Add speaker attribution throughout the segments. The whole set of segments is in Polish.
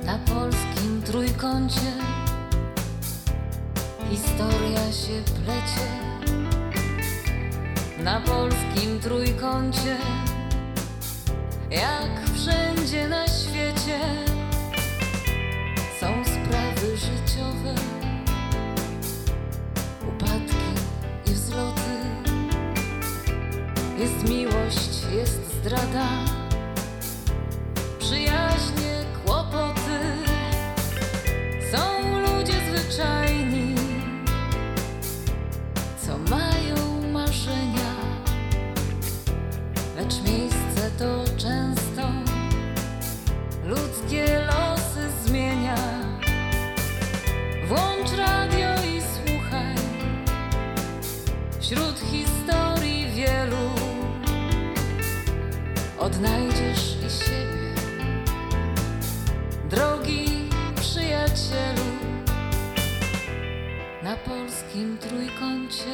Speaker 1: Na polskim trójkącie historia się plecie. Na polskim trójkącie, jak wszędzie na świecie, są sprawy życiowe, upadki i wzloty. Jest miłość, jest zdrada, przyjaźnie, kłopoty. Są ludzie zwyczajni, co mają marzenia, lecz miejsce to często ludzkie losy zmienia. Włącz radio i słuchaj, wśród historii wielu odnajdziesz i siebie, drogi przyjacielu. Na polskim trójkącie.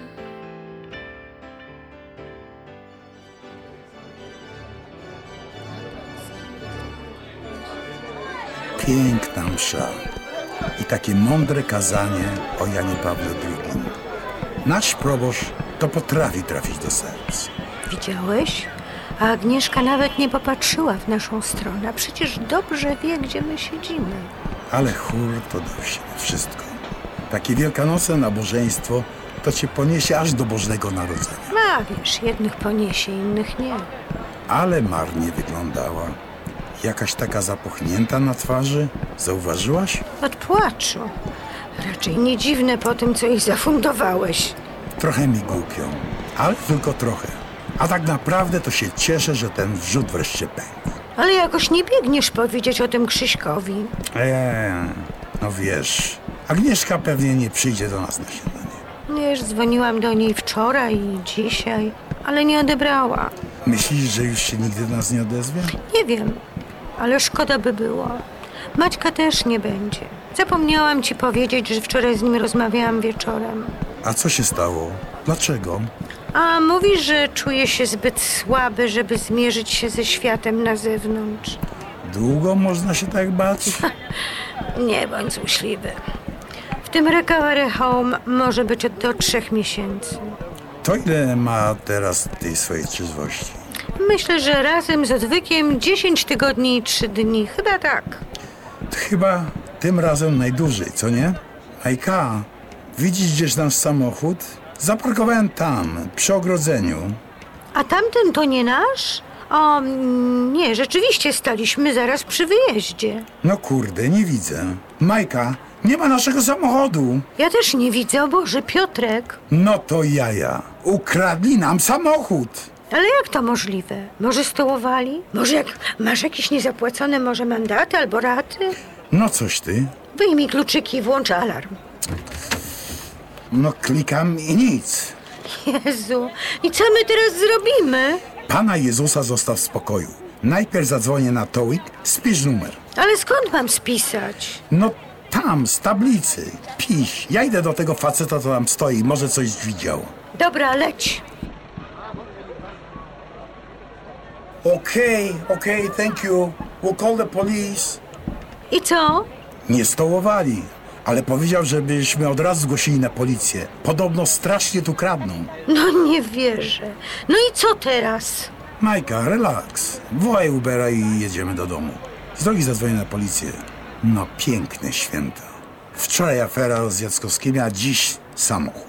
Speaker 2: Piękna msza i takie mądre kazanie o Janie Pawle II. Nasz proboszcz to potrafi trafić do serc.
Speaker 3: Widziałeś? A Agnieszka nawet nie popatrzyła w naszą stronę. A przecież dobrze wie, gdzie my siedzimy.
Speaker 2: Ale chór to do siebie wszystko. Takie wielkanocne nabożeństwo to cię poniesie aż do Bożego Narodzenia.
Speaker 3: A wiesz, jednych poniesie, innych nie.
Speaker 2: Ale marnie wyglądała. Jakaś taka zapuchnięta na twarzy. Zauważyłaś?
Speaker 3: Od płaczu. Raczej nie dziwne po tym, co jej zafundowałeś.
Speaker 2: Trochę mi głupio, ale tylko trochę. A tak naprawdę to się cieszę, że ten wrzód wreszcie pękł.
Speaker 3: Ale jakoś nie biegniesz powiedzieć o tym Krzyśkowi.
Speaker 2: No wiesz, Agnieszka pewnie nie przyjdzie do nas na śniadanie.
Speaker 3: Wiesz, dzwoniłam do niej wczoraj i dzisiaj, ale nie odebrała.
Speaker 2: Myślisz, że już się nigdy do nas nie odezwie?
Speaker 3: Nie wiem, ale szkoda by było. Maćka też nie będzie. Zapomniałam ci powiedzieć, że wczoraj z nim rozmawiałam wieczorem.
Speaker 2: A co się stało? Dlaczego?
Speaker 3: A mówi, że czuje się zbyt słaby, żeby zmierzyć się ze światem na zewnątrz.
Speaker 2: Długo można się tak bać?
Speaker 3: Nie bądź złośliwy. W tym recovery home może być do 3 miesięcy.
Speaker 2: To ile ma teraz tej swojej trzeźwości?
Speaker 3: Myślę, że razem z odwykiem 10 tygodni i 3 dni. Chyba tak.
Speaker 2: To chyba tym razem najdłużej, co nie? Majka, widzisz gdzieś nasz samochód? Zaparkowałem tam, przy ogrodzeniu.
Speaker 3: A tamten to nie nasz? O, nie, rzeczywiście staliśmy zaraz przy wyjeździe.
Speaker 2: No kurde, nie widzę. Majka, nie ma naszego samochodu.
Speaker 3: Ja też nie widzę, o Boże, Piotrek.
Speaker 2: No to jaja. Ukradli nam samochód.
Speaker 3: Ale jak to możliwe? Może stołowali? Może jak masz jakieś niezapłacone może mandaty albo raty?
Speaker 2: No coś ty.
Speaker 3: Wyjmij kluczyki i włącz alarm.
Speaker 2: No klikam i nic.
Speaker 3: Jezu, i co my teraz zrobimy?
Speaker 2: Pana Jezusa zostaw w spokoju. Najpierw zadzwonię na Towik, spisz numer.
Speaker 3: Ale skąd mam spisać?
Speaker 2: No tam, z tablicy. Pisz. Ja idę do tego faceta, co tam stoi. Może coś widział.
Speaker 3: Dobra, leć.
Speaker 2: Okay, thank you. We'll call the police.
Speaker 3: I co?
Speaker 2: Nie stołowali, ale powiedział, żebyśmy od razu zgłosili na policję. Podobno strasznie tu kradną.
Speaker 3: No nie wierzę. No i co teraz?
Speaker 2: Majka, relaks. Wołaj Ubera i jedziemy do domu. Z drogi zadzwonię na policję. No piękne święta. Wczoraj afera z Jackowskimi, a dziś samochód.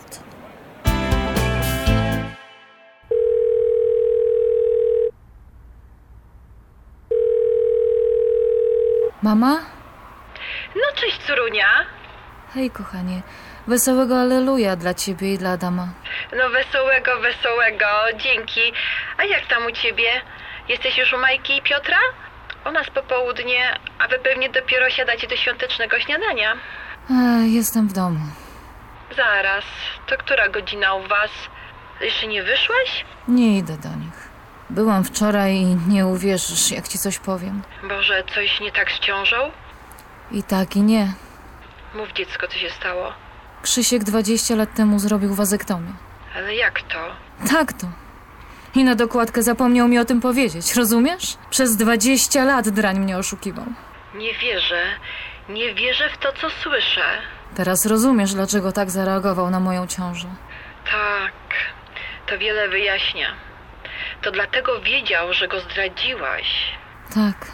Speaker 1: Mama?
Speaker 4: No cześć, córunia.
Speaker 1: Hej, kochanie. Wesołego Alleluja dla ciebie i dla Adama.
Speaker 4: No wesołego, dzięki. A jak tam u ciebie? Jesteś już u Majki i Piotra? U nas popołudnie, a wy pewnie dopiero siadacie do świątecznego śniadania.
Speaker 1: Jestem w domu.
Speaker 4: Zaraz, to która godzina u was? Jeszcze nie wyszłaś?
Speaker 1: Nie idę do nich. Byłam wczoraj i nie uwierzysz, jak ci coś powiem.
Speaker 4: Boże, coś nie tak z ciążą?
Speaker 1: I tak, i nie.
Speaker 4: Mów, dziecko, co się stało.
Speaker 1: Krzysiek 20 lat temu zrobił wazektomię.
Speaker 4: Ale jak to?
Speaker 1: Tak to. I na dokładkę zapomniał mi o tym powiedzieć, rozumiesz? Przez 20 lat drań mnie oszukiwał.
Speaker 4: Nie wierzę w to, co słyszę.
Speaker 1: Teraz rozumiesz, dlaczego tak zareagował na moją ciążę.
Speaker 4: Tak, to wiele wyjaśnia. To dlatego wiedział, że go zdradziłaś.
Speaker 1: Tak,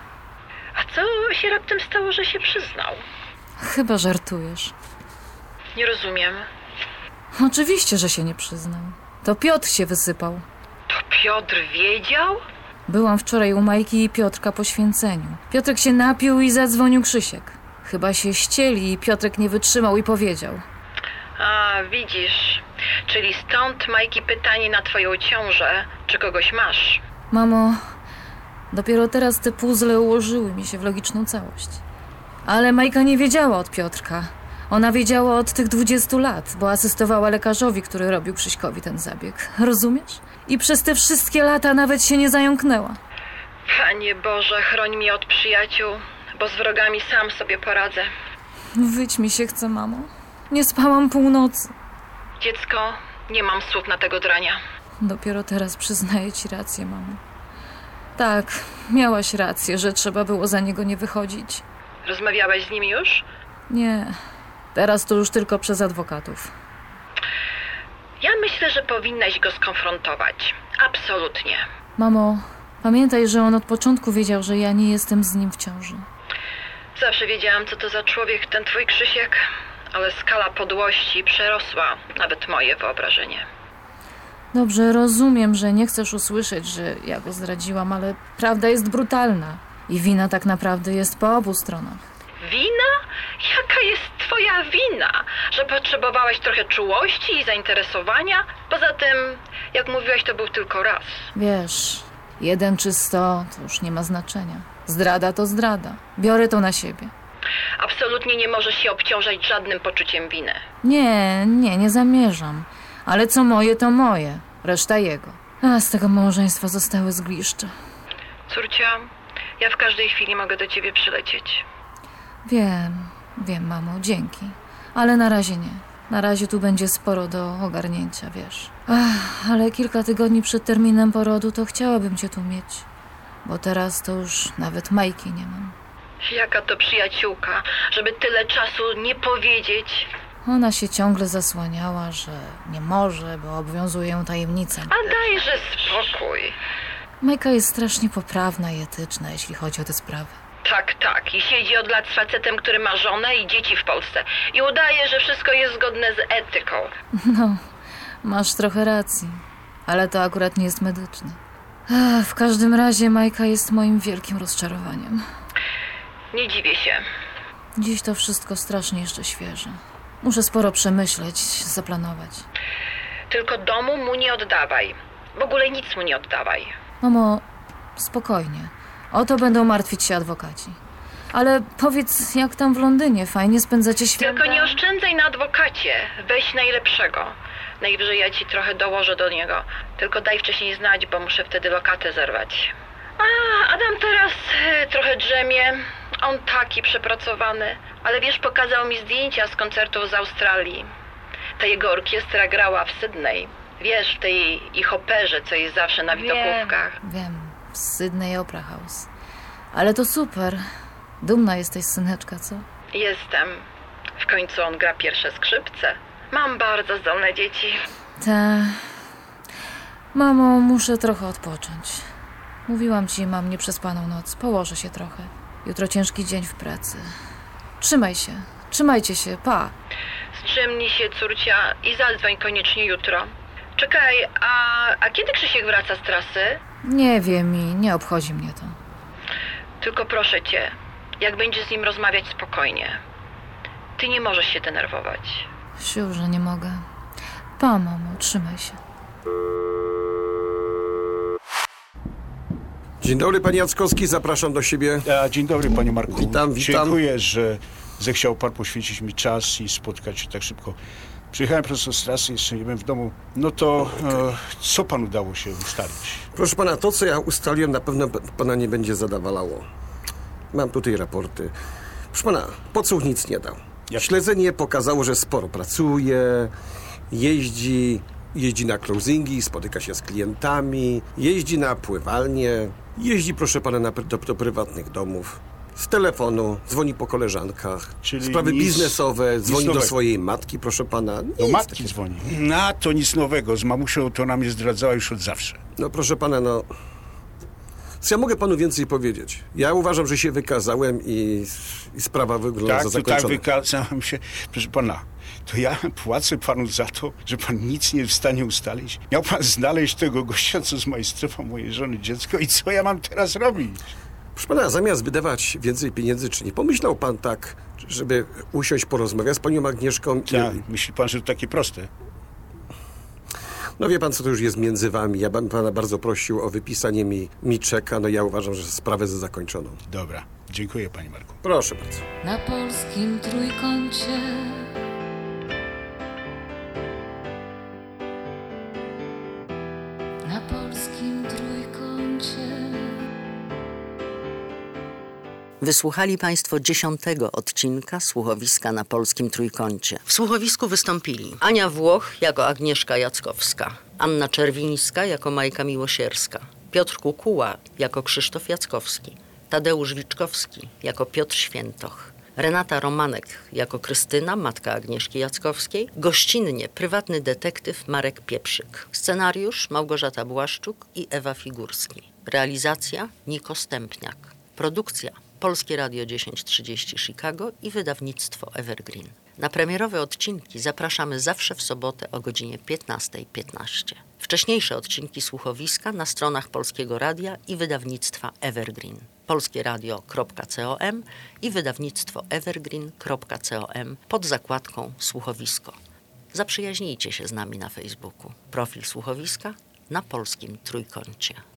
Speaker 4: A co się raptem stało, że się przyznał?
Speaker 1: chyba żartujesz.
Speaker 4: Nie rozumiem.
Speaker 1: Oczywiście, że się nie przyznał. To Piotr się wysypał.
Speaker 4: To Piotr wiedział?
Speaker 1: Byłam wczoraj u Majki i Piotrka po święceniu. Piotrek się napił i zadzwonił Krzysiek. Chyba się ścieli i Piotrek nie wytrzymał i powiedział.
Speaker 4: A, widzisz. Czyli stąd, Majki, pytanie na twoją ciążę, czy kogoś masz?
Speaker 1: Mamo, dopiero teraz te puzzle ułożyły mi się w logiczną całość. Ale Majka nie wiedziała od Piotrka. Ona wiedziała od tych 20 lat, bo asystowała lekarzowi, który robił Krzyśkowi ten zabieg. Rozumiesz? I przez te wszystkie lata nawet się nie zająknęła.
Speaker 4: Panie Boże, chroń mnie od przyjaciół, bo z wrogami sam sobie poradzę.
Speaker 1: Wyć mi się chce, mamo. Nie spałam północy.
Speaker 4: Dziecko, nie mam słów na tego drania.
Speaker 1: Dopiero teraz przyznaję ci rację, mamo. Tak, miałaś rację, że trzeba było za niego nie wychodzić.
Speaker 4: Rozmawiałeś z nim już?
Speaker 1: Nie, teraz to już tylko przez adwokatów.
Speaker 4: Ja myślę, że powinnaś go skonfrontować. Absolutnie.
Speaker 1: Mamo, pamiętaj, że on od początku wiedział, że ja nie jestem z nim w ciąży.
Speaker 4: Zawsze wiedziałam, co to za człowiek ten twój Krzysiek, ale skala podłości przerosła nawet moje wyobrażenie.
Speaker 1: Dobrze, rozumiem, że nie chcesz usłyszeć, że ja go zdradziłam, ale prawda jest brutalna. I wina tak naprawdę jest po obu stronach.
Speaker 4: Wina? Jaka jest twoja wina? Że potrzebowałaś trochę czułości i zainteresowania? Poza tym, jak mówiłaś, to był tylko raz.
Speaker 1: Wiesz, 1 czy 100 to już nie ma znaczenia. Zdrada to zdrada. Biorę to na siebie.
Speaker 4: Absolutnie nie możesz się obciążać żadnym poczuciem winy.
Speaker 1: Nie zamierzam. Ale co moje, to moje. Reszta jego. A z tego małżeństwa zostały zgliszcze.
Speaker 4: Córcia, ja w każdej chwili mogę do ciebie przylecieć.
Speaker 1: Wiem, mamo, dzięki. Ale na razie nie. Na razie tu będzie sporo do ogarnięcia, wiesz. Ale kilka tygodni przed terminem porodu to chciałabym cię tu mieć. Bo teraz to już nawet Majki nie mam.
Speaker 4: Jaka to przyjaciółka, żeby tyle czasu nie powiedzieć.
Speaker 1: Ona się ciągle zasłaniała, że nie może, bo obowiązuje ją tajemnica.
Speaker 4: A dajże spokój.
Speaker 1: Majka jest strasznie poprawna i etyczna, jeśli chodzi o te sprawy.
Speaker 4: Tak. I siedzi od lat z facetem, który ma żonę i dzieci w Polsce. I udaje, że wszystko jest zgodne z etyką.
Speaker 1: No, masz trochę racji. Ale to akurat nie jest medyczne. W każdym razie Majka jest moim wielkim rozczarowaniem.
Speaker 4: Nie dziwię się.
Speaker 1: Dziś to wszystko strasznie jeszcze świeże. Muszę sporo przemyśleć, zaplanować.
Speaker 4: Tylko domu mu nie oddawaj. W ogóle nic mu nie oddawaj.
Speaker 1: Mamo, spokojnie. O to będą martwić się adwokaci. Ale powiedz, jak tam w Londynie? Fajnie spędzacie święta?
Speaker 4: Tylko nie oszczędzaj na adwokacie. Weź najlepszego. Najwyżej ja ci trochę dołożę do niego. Tylko daj wcześniej znać, bo muszę wtedy lokatę zerwać. Adam teraz trochę drzemie. On taki przepracowany. Ale wiesz, pokazał mi zdjęcia z koncertów z Australii. Ta jego orkiestra grała w Sydney. Wiesz, w tej ich operze, co jest zawsze na widokówkach.
Speaker 1: Wiem, w Sydney Opera House. Ale to super. Dumna jesteś, syneczka, co?
Speaker 4: Jestem. W końcu on gra pierwsze skrzypce. Mam bardzo zdolne dzieci.
Speaker 1: Mamo, muszę trochę odpocząć. Mówiłam ci, mam nieprzespaną noc. Położę się trochę. Jutro ciężki dzień w pracy. Trzymaj się. Trzymajcie się. Pa.
Speaker 4: Strzemnij się, córcia, i zadzwoń koniecznie jutro. Czekaj, a kiedy Krzysiek wraca z trasy?
Speaker 1: Nie wiem i nie obchodzi mnie to.
Speaker 4: Tylko proszę cię, jak będziesz z nim rozmawiać spokojnie. Ty nie możesz się denerwować.
Speaker 1: Siur, że nie mogę. Pa, mamo, trzymaj się.
Speaker 5: Dzień dobry, panie Jackowski, zapraszam do siebie.
Speaker 6: Dzień dobry, panie Marku.
Speaker 5: Witam.
Speaker 6: Dziękuję, że zechciał pan poświęcić mi czas i spotkać się tak szybko. Przyjechałem prosto z trasy, jeszcze nie byłem w domu. No to co panu udało się ustalić?
Speaker 5: Proszę pana, to co ja ustaliłem na pewno pana nie będzie zadowalało. Mam tutaj raporty. Proszę pana, podsłuch nic nie dał.
Speaker 6: Jak?
Speaker 5: Śledzenie pokazało, że sporo pracuje, jeździ na closingi, spotyka się z klientami, jeździ na pływalnię, jeździ, proszę pana, do prywatnych domów. Z telefonu, dzwoni po koleżankach.
Speaker 6: Czyli
Speaker 5: Sprawy
Speaker 6: nic-
Speaker 5: biznesowe,
Speaker 6: nic
Speaker 5: dzwoni do
Speaker 6: nowego.
Speaker 5: swojej matki, proszę pana.
Speaker 6: Do
Speaker 5: Nic
Speaker 6: matki
Speaker 5: takiego.
Speaker 6: dzwoni. No, to nic nowego. Z mamusią to ona mnie zdradzała już od zawsze.
Speaker 5: No proszę pana, no... Co ja mogę panu więcej powiedzieć? Ja uważam, że się wykazałem i sprawa wygląda
Speaker 6: Tak,
Speaker 5: za
Speaker 6: to tak
Speaker 5: zakończoną.
Speaker 6: wykazałem się. Proszę pana, to ja płacę panu za to, że pan nic nie jest w stanie ustalić. Miał pan znaleźć tego gościa, co z majstrefa mojej żony dziecko i co ja mam teraz robić?
Speaker 5: Proszę pana, zamiast wydawać więcej pieniędzy, czy nie pomyślał pan tak, żeby usiąść, porozmawiać z panią Agnieszką?
Speaker 6: Tak, myśli pan, że to takie proste?
Speaker 5: No wie pan, co to już jest między wami. Ja bym pana bardzo prosił o wypisanie mi czeka. No ja uważam, że sprawę za zakończoną.
Speaker 6: Dobra, dziękuję panie Marku.
Speaker 5: Proszę bardzo.
Speaker 1: Na polskim trójkącie. Na polskim trójkącie.
Speaker 7: Wysłuchali Państwo 10. odcinka Słuchowiska na Polskim Trójkącie. W słuchowisku wystąpili Ania Włoch jako Agnieszka Jackowska, Anna Czerwińska jako Majka Miłosierska, Piotr Kukuła jako Krzysztof Jackowski, Tadeusz Wiczkowski jako Piotr Świętoch, Renata Romanek jako Krystyna, matka Agnieszki Jackowskiej, gościnnie prywatny detektyw Marek Pieprzyk, scenariusz Małgorzata Błaszczuk i Ewa Figurski, realizacja Niko Stępniak, produkcja Polskie Radio 1030 Chicago i wydawnictwo Evergreen. Na premierowe odcinki zapraszamy zawsze w sobotę o godzinie 15:15. Wcześniejsze odcinki słuchowiska na stronach Polskiego Radia i wydawnictwa Evergreen. polskieradio.com i wydawnictwo evergreen.com pod zakładką Słuchowisko. Zaprzyjaźnijcie się z nami na Facebooku. Profil Słuchowiska na Polskim Trójkącie.